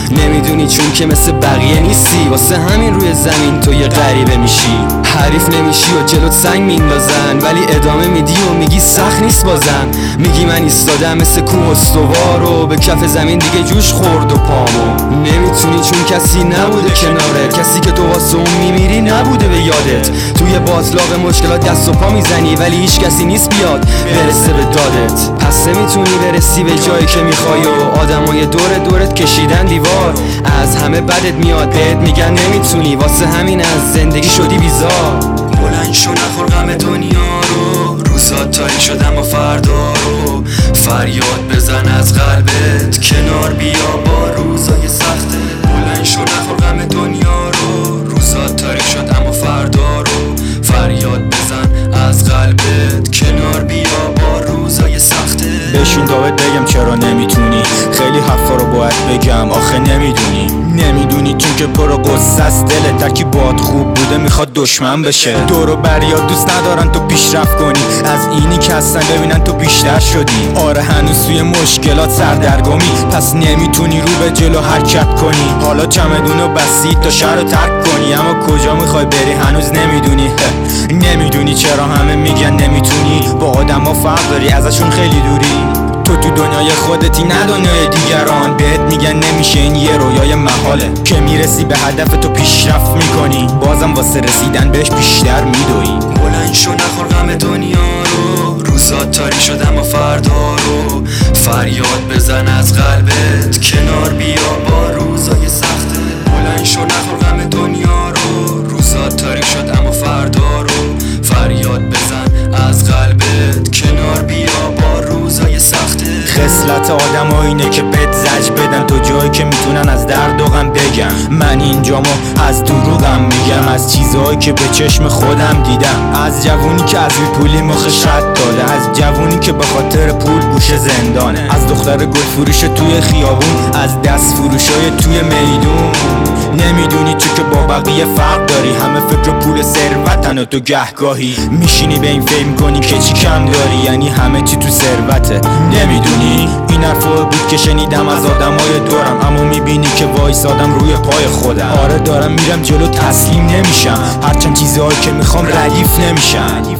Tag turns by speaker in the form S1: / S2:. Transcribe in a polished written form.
S1: نمیدونی چون که مثل بقیه نیستی، واسه همین روی زمین تو یه غریبه میشی. حریف نمیشی و جلوت سنگ میندازن، ولی ادامه میدی و میگی سخت نیست بازم. میگی من ایستادم مثل کوه استوار و به کف زمین دیگه جوش خورد و پامو. نمیتونی چون کسی نبوده کناره، کسی که تو واسه اون میمیری نبوده به یادت. توی باطلاق مشکلات دست و پا میزنی، ولی هیچ کسی نیست بیاد برسه به دادت. پس نمیتونی برسی به جایی که میخوای و آدمای دورت کشیدن دیوار. از همه بدت میاد، بهت میگن نمیتونی، واسه همین از زندگی شدی بیزار. بلند شو نخور غم دنیا رو، روزا تاریک شدم و فردا رو. فریاد بزن از قلبت، کنار بیا با روزای سخته. بلند شو نخور غم دنیا رو، روزا تاریک شدم و فردا رو. فریاد بزن از قلبت، کنار بیا با روزای سخته.
S2: بشین تا بهت بگم چرا نمیتونی، خیلی حرفا رو باید بگم آخه نمیدونی چون که پرو قصه است دلت. درکی باد خوب بوده میخواد دشمن بشه. دور و بریا دوست ندارن تو پیشرفت کنی، از اینی که هستن ببینن تو بیشتر شدی. آره هنوز توی مشکلات سردرگمی، پس نمیتونی رو به جلو حرکت کنی. حالا چمدونو بستی تا شهر رو ترک کنی، اما کجا میخوای بری هنوز نمیدونی چرا همه میگن نمیتونی. با آدما فرق داری ازشون خیلی دوری. تو دنیای خودتی نه دنیای دیگران، بهت میگن نمیشه این یه رویای محاله. که میرسی به هدف تو پیشرفت میکنی، بازم واسه رسیدن بهش بیشتر میدوی.
S1: بلند شو نخور غم دنیا رو، روزا تاریک شدم و فردا رو. فریاد بزن از قلبت، کنار بیا با روزای سخته. بلند شو نخور غم دنیا رو، روزا تاریک شدم و فردا رو. فریاد بزن از قلبت، کنار بیا با روزای سخته.
S2: خصلت آدم اینه که بهت زج بدن تو جایی که میتونن از درد و غم بگم. من اینجامو از دروغم میگم، از چیزهایی که به چشم خودم دیدم. از جوونی که از پولی مخش رد داده، از جوونی که به خاطر پول گوشه زندانه. از دختر گل فروش توی خیابون، از دست فروشای توی میدون. نمیدونی چون که با بقیه فرق داری، همه فکر پول ثروتن و تو گهگاهی میشینی به این فکر کنی که چی کم داری، یعنی همه چی تو ثروته. نمیدونی این حرفا بود که شنیدم از آدمای دورم، اما میبینی که وایسادم روی پای خودم. آره دارم میرم جلو، تسلیم نمیشم، هرچند چیزهایی که میخوام ردیف نمیشن.